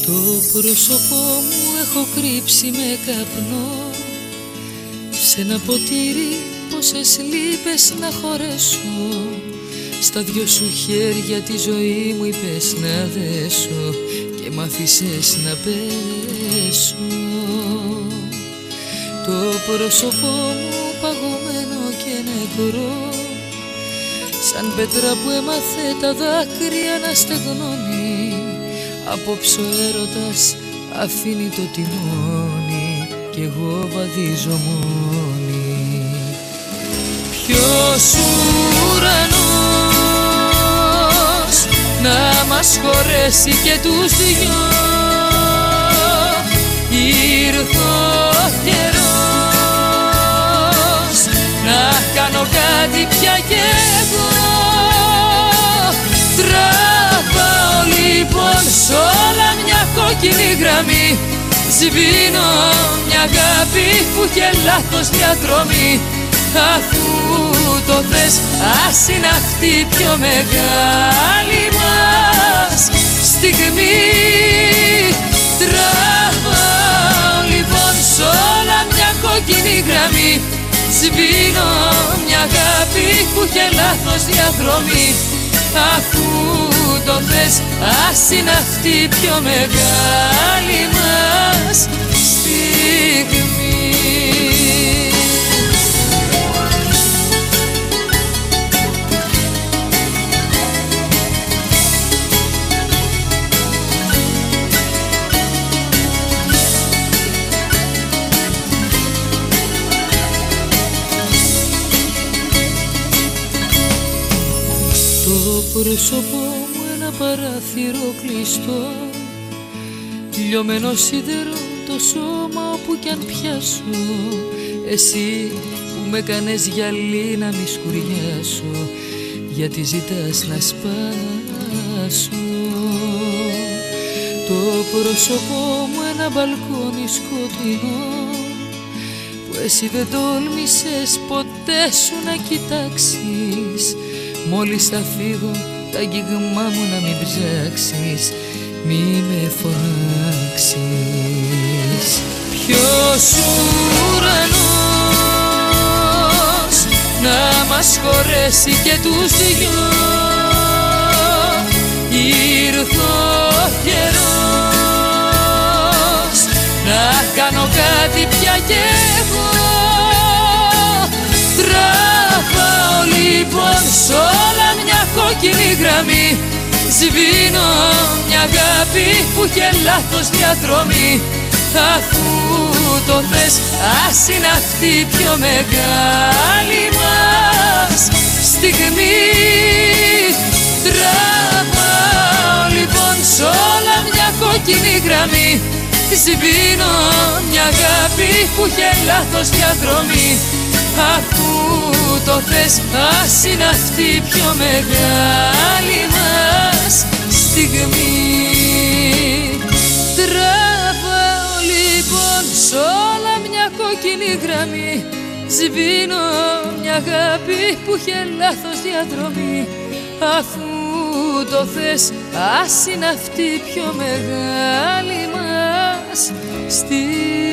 πρόσωπό μου έχω κρύψει με καπνό, σε ένα ποτήρι πόσες λύπες να χωρέσω. Στα δυο σου χέρια τη ζωή μου είπες να δέσω και μ' άφησες να πέσω. Το πρόσωπό μου παγωμένο και νεκρό, σαν πέτρα που έμαθε τα δάκρυα να στεγνώνει. Απόψε ο έρωτας αφήνει το τιμόνι κι εγώ βαδίζω μόνη. Ποιος ουρανός να μας χωρέσει και τους δυο, ήρθε ο καιρός να κάνω κάτι πια κι εγώ. Τραβάω λοιπόν σ' όλα μια κόκκινη γραμμή, σβήνω μια αγάπη που είχε λάθος διαδρομή. Αφού το θες ας είναι αυτή η πιο μεγάλη μας στιγμή. Τραβάω λοιπόν σ' όλα μια κόκκινη γραμμή, σβήνω μια αγάπη που είχε λάθος διαδρομή. Αφού το θες ας είναι αυτή η πιο μεγάλη μας στιγμή. Το πρόσωπό μου ένα παράθυρο κλειστό, λιωμένο σίδερο το σώμα όπου κι αν πιάσω. Εσύ που με κάνες γυαλί να μη σκουριάσω, γιατί ζητάς να σπάσω. Το πρόσωπό μου ένα μπαλκόνι σκοτεινό, που εσύ δεν τόλμησες ποτέ σου να κοιτάξεις. Μόλις θα φύγω τα αγγίγμά μου να μην ψάξεις, μη με φωνάξεις. Ποιος ουρανός να μας χωρέσει και τους δυο, ήρθε ο καιρός να κάνω κάτι πια κι εγώ. Τραβάω λοιπόν σ' όλα μια κόκκινη γραμμή, σβήνω μια αγάπη που είχε λάθος διαδρομή. Αφού το θες ας είναι αυτή η πιο μεγάλη μας στιγμή. Τραβάω λοιπόν σ' όλα μια κόκκινη γραμμή, σβήνω μια αγάπη που είχε λάθος διαδρομή. Αφού το θες ας είναι αυτή η πιο μεγάλη μας στιγμή. Τραβάω λοιπόν σ' όλα μια κόκκινη γραμμή, σβήνω μια αγάπη που είχε λάθος διαδρομή. Αφού το θες ας είναι αυτή η πιο μεγάλη μας στιγμή.